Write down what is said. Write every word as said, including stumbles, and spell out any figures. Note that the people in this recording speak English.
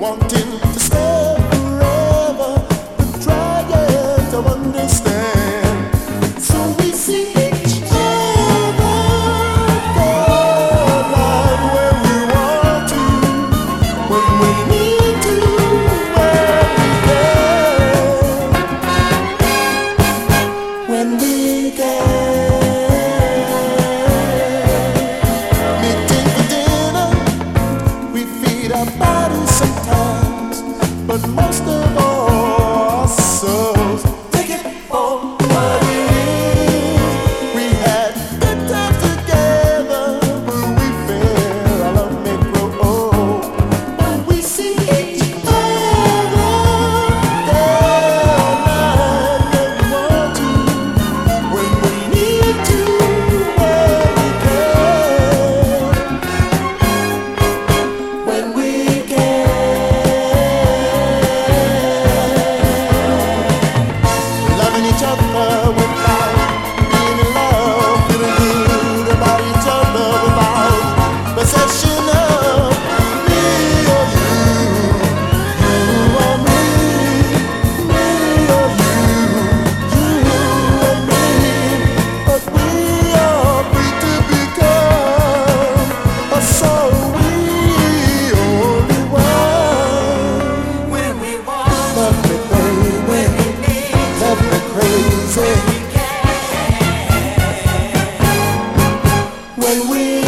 wanting to stay forever, but trying to understand. So we see each other there, right where we want to, when we need to, where we can, when we can. Meeting for dinner, we feed our bodies sometimes, but most of all our souls. Take it for what it is. We had good times together, but we fear our love may grow old. But we see each other there, right where we want to, when we need to, where we can, when we can. Loving each other without being in love, feeling good about each other without possession of me or you, you or me, me or you, you and me. But we are free to become a soul we only want. When we want, Love me, baby, when we need, love me crazy. we can. When we